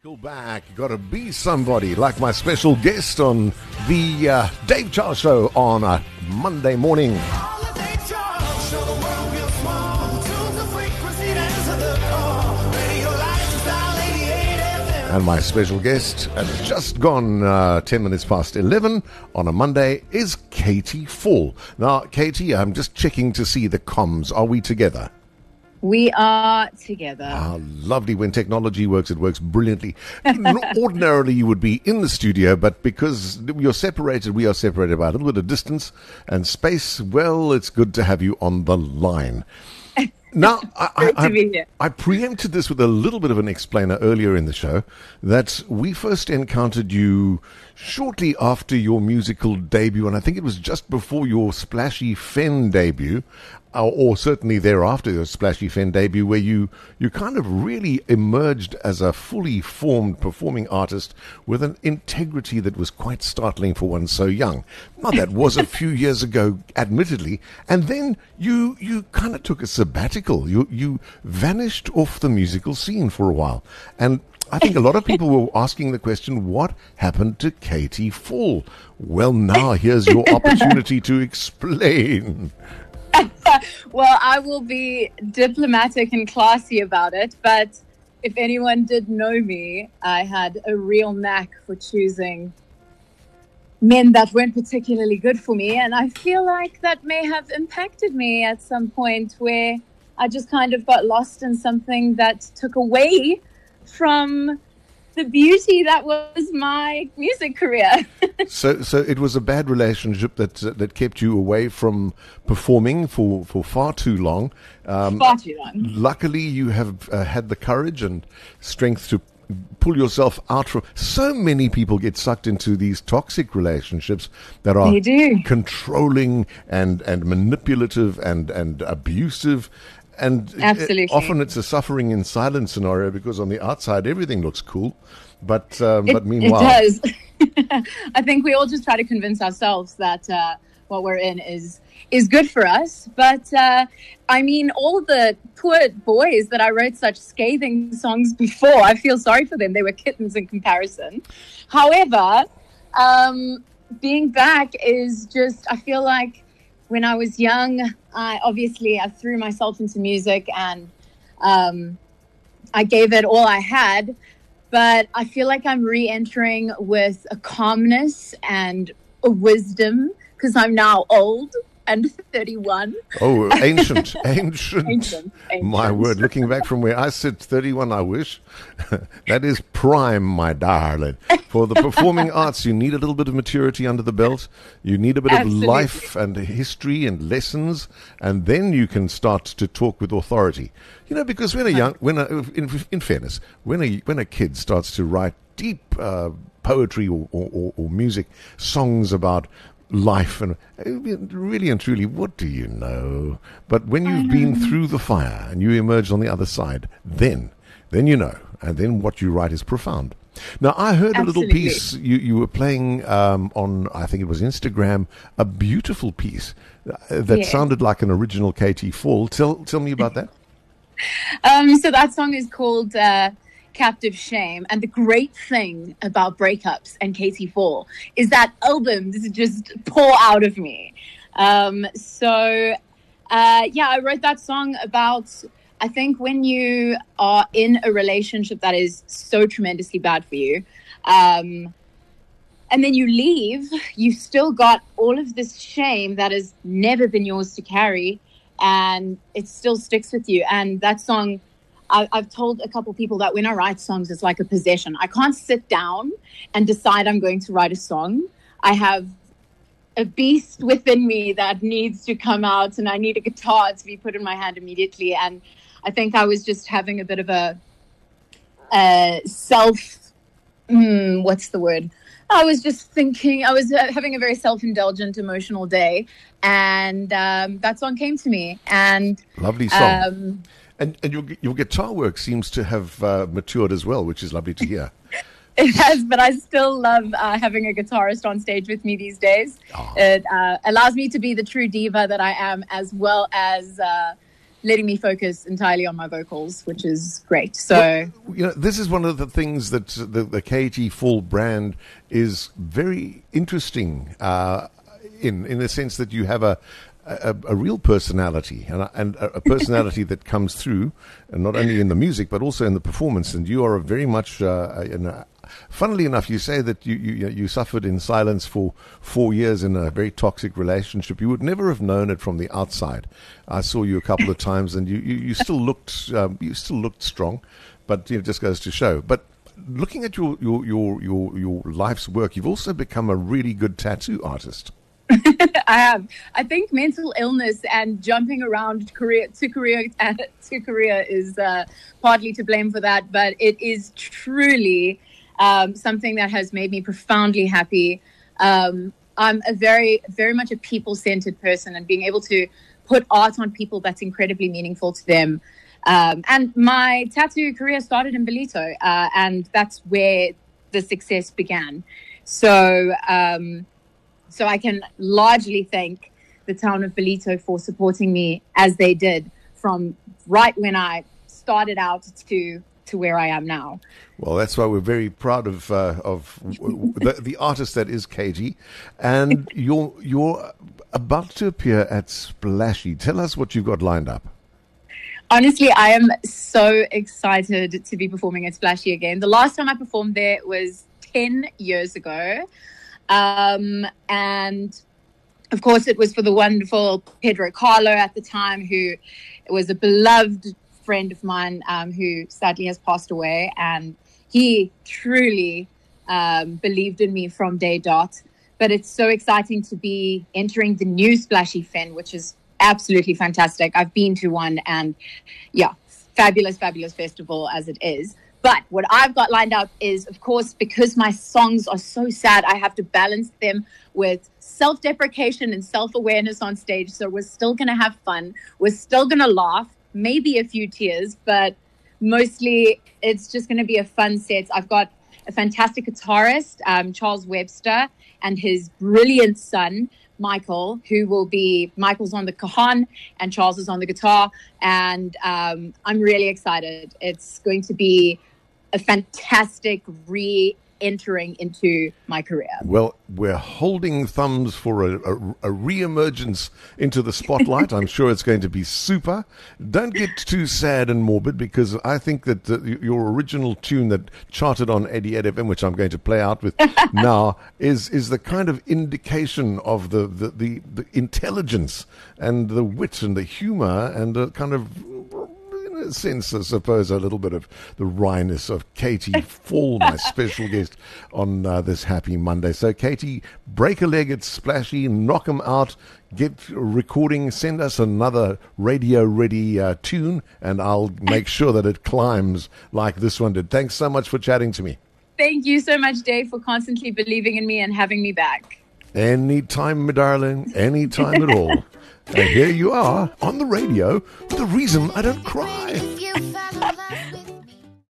Go back. You got to be somebody like my special guest on the Dave Charles Show on a Monday morning. And my special guest has just gone 10 minutes past 11 on a Monday is Katie Fall. Now, Katie, I'm just checking to see the comms. Are we together? We are together. Ah, lovely. When technology works, it works brilliantly. Ordinarily, you would be in the studio, but because you're separated, we are separated by a little bit of distance and space. Well, it's good to have you on the line. Now, I preempted this with a little bit of an explainer earlier in the show that we first encountered you shortly after your musical debut, and I think it was just before your Splashy Fen debut, or certainly thereafter your Splashy Fen debut, where you kind of really emerged as a fully formed performing artist with an integrity that was quite startling for one so young. Now, that was a few years ago, admittedly, and then you kind of took a sabbatical. You vanished off the musical scene for a while, and I think a lot of people were asking the question, what happened to Katie Fall? Well, now here's your opportunity to explain. Well, I will be diplomatic and classy about it, but if anyone did know me, I had a real knack for choosing men that weren't particularly good for me, and I feel like that may have impacted me at some point where I just kind of got lost in something that took away from the beauty that was my music career. So it was a bad relationship that kept you away from performing for far too long. Far too long. Luckily, you have had the courage and strength to pull yourself out from. So many people get sucked into these toxic relationships that are controlling and manipulative and abusive. And absolutely. Often it's a suffering in silence scenario because on the outside everything looks cool, but meanwhile it does. I think we all just try to convince ourselves that what we're in is good for us. But I mean, all the poor boys that I wrote such scathing songs before, I feel sorry for them. They were kittens in comparison. However, being back is just, I feel like when I was young, I threw myself into music and I gave it all I had. But I feel like I'm re-entering with a calmness and a wisdom because I'm now old and 31. Oh, ancient. My word, looking back from where I sit, 31, I wish. That is prime, my darling. For the performing arts, you need a little bit of maturity under the belt. You need a bit of life and history and lessons, and then you can start to talk with authority. You know, because in fairness, when a kid starts to write deep poetry or music, songs about life and really and truly, what do you know? But when you've been through the fire and you emerge on the other side, then you know, and then what you write is profound. Now, I heard a little piece you were playing on, I think it was Instagram, a beautiful piece that sounded like an original Katie Fall. Tell me about that. So that song is called Captive Shame, and the great thing about breakups and Katie Fall is that albums just pour out of me. I wrote that song about, I think, when you are in a relationship that is so tremendously bad for you, and then you leave, you still got all of this shame that has never been yours to carry, and it still sticks with you. And that song, I've told a couple people that when I write songs, it's like a possession. I can't sit down and decide I'm going to write a song. I have a beast within me that needs to come out, and I need a guitar to be put in my hand immediately. And I think I was just having a bit of a what's the word? I was just thinking, I was having a very self-indulgent emotional day, and that song came to me. And lovely song. And your guitar work seems to have matured as well, which is lovely to hear. It has, but I still love having a guitarist on stage with me these days. Oh. It allows me to be the true diva that I am, as well as letting me focus entirely on my vocals, which is great. So, well, this is one of the things that the KG Full brand is very interesting in the sense that you have a real personality and a personality that comes through, and not only in the music but also in the performance. And you are very much, funnily enough, you say that you suffered in silence for 4 years in a very toxic relationship. You would never have known it from the outside. I saw you a couple of times, and you still looked strong, but it just goes to show. But looking at your life's work, you've also become a really good tattoo artist. I have. I think mental illness and jumping around career to career is partly to blame for that, but it is truly something that has made me profoundly happy. I'm a very, very much a people-centered person, and being able to put art on people that's incredibly meaningful to them. And my tattoo career started in Ballito, and that's where the success began. So I can largely thank the town of Ballito for supporting me as they did from right when I started out to where I am now. Well, that's why we're very proud of the artist that is KG. And you're about to appear at Splashy. Tell us what you've got lined up. Honestly, I am so excited to be performing at Splashy again. The last time I performed there was 10 years ago. And of course it was for the wonderful Pedro Carlo at the time, who was a beloved friend of mine, who sadly has passed away, and he truly believed in me from day dot. But it's so exciting to be entering the new Splashy Fen, which is absolutely fantastic. I've been to one, and yeah, fabulous festival as it is. But what I've got lined up is, of course, because my songs are so sad, I have to balance them with self-deprecation and self-awareness on stage. So we're still going to have fun. We're still going to laugh, maybe a few tears, but mostly it's just going to be a fun set. I've got a fantastic guitarist, Charles Webster, and his brilliant son, Michael, Michael's on the cajon and Charles is on the guitar. And I'm really excited. It's going to be a fantastic re-entering into my career. Well, we're holding thumbs for a re-emergence into the spotlight. I'm sure it's going to be super. Don't get too sad and morbid, because I think that your original tune that charted on 88 FM, which I'm going to play out with now, is the kind of indication of the intelligence and the wit and the humor and the kind of, in a sense, I suppose, a little bit of the wryness of Katie Full, my special guest on this happy Monday. So, Katie, break a leg at Splashy, knock 'em out, get recording, send us another radio-ready tune, and I'll make sure that it climbs like this one did. Thanks so much for chatting to me. Thank you so much, Dave, for constantly believing in me and having me back. Anytime, my darling, anytime at all. And here you are on the radio with the reason I don't cry.